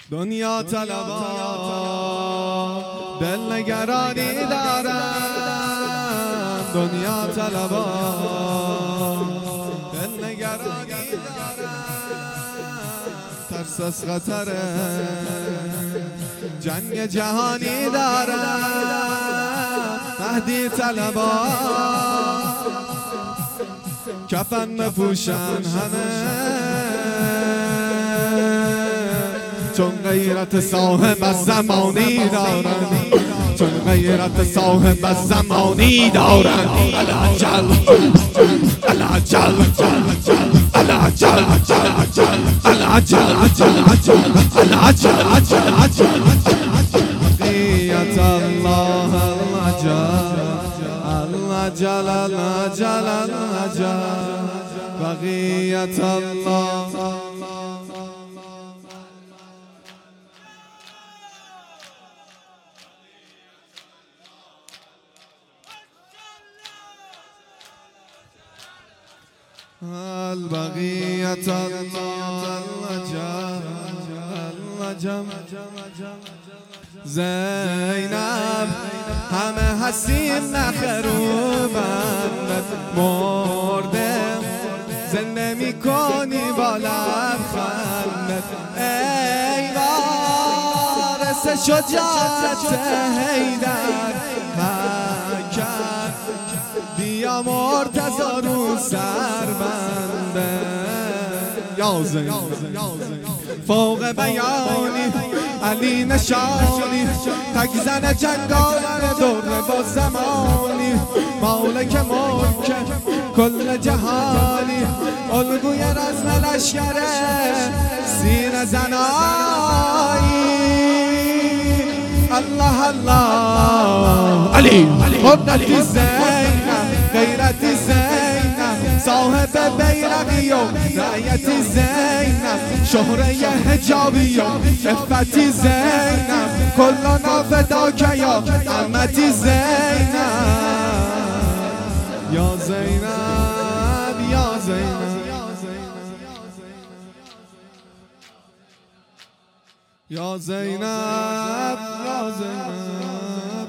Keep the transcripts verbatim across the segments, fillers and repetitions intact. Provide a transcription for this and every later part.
دنیا طلبا دل نگرانی دارم، دنیا طلبا دل نگرانی دارم، ترس از خطر جنگ جهانی دارم. مهدی طلبا کفن بپوشن همه، چون غیرت صاحب از زمانی دارن، چون غیرت صاحب از زمانی دارن. العجل العجل العجل العجل العجل بقیت الله العجل العجل العجل بقیت الله. البقیت الله العجب زینب همه حسین نخروبند، مرده زنده میکنی با لبخندت. ای وارث شجاعت حیدر حکر، بیا مرتضی رو سر بنده. یا زین فوق بیانی علی نشانی، تک زن جنگاور دور با زمانی، مالک ملک کل جهانی، الگوی رزم لشکره سینه زنایی. الله الله علی قدرتی زینب، غیرتی زینب، صاحب بیرقی و رعیتی زینب، شهره حجابی و افتی زینب، کلنا فداک یا امتی زینب. یا زینب یا زینب یا زینب یا زینب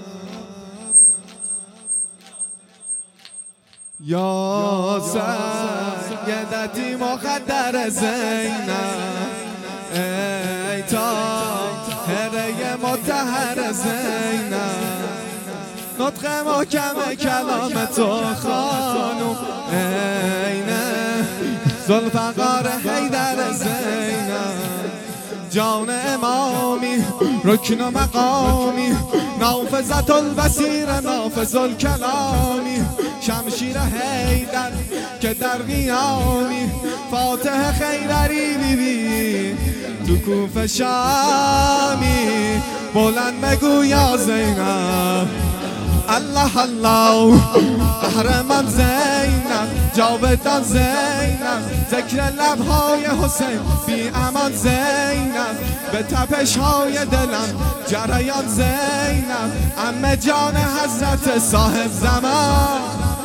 یا سیدتی مخدر زینب، ای طاهره مطهر زینب، نطق محکم کلام تو خانم، اینه ذوالفقار حیدر زینب، جان امامی رکن و مقامی، نافذة البصیر نافذ الکلامی، شمشیر حیدر که در قیامی، فاتح خیبری بی بی تو کوفه شامی. بلند بگو یا زینب الله الله، قهرمان زینب، جاودان زینب، ذکر لبهای حسین بی امان زینب، به تپش های دلم جریان زینب، عمه جان حضرت صاحب زمان.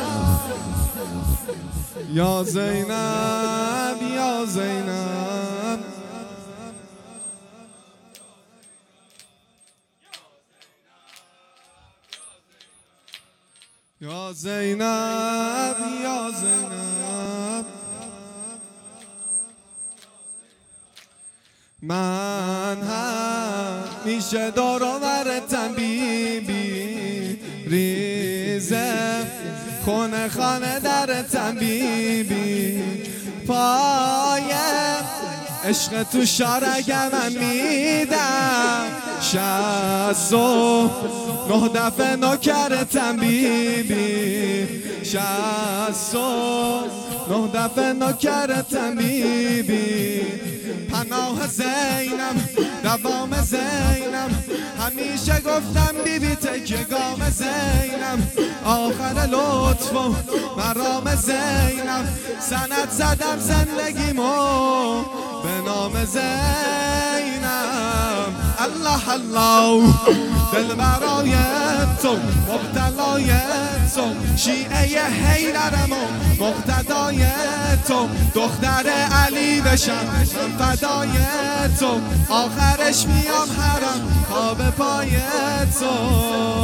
یا زینب یا زینب یا زینب یا زینب، من همیشه دور و برتم بی بی ریزه، خونه خانه درتم بی بی، پایه عشق تو شارگ من میدم، شصت و نه دفعه نوکرتم بی بی، شصت و نه دفعه نوکرتم بی بی. پناه زینم دوام زینم، همیشه گفتم بی بی تکیه گام زینم، آخر لطف و مرام زینم، سند زدم زندگیمو به نام زینب. الله الله دل برای تو مبتلای تو، شیعه حیدرم و مقتدای تو، دختر علی بشم فدای تو، آخرش میام حرم تا به پای تو.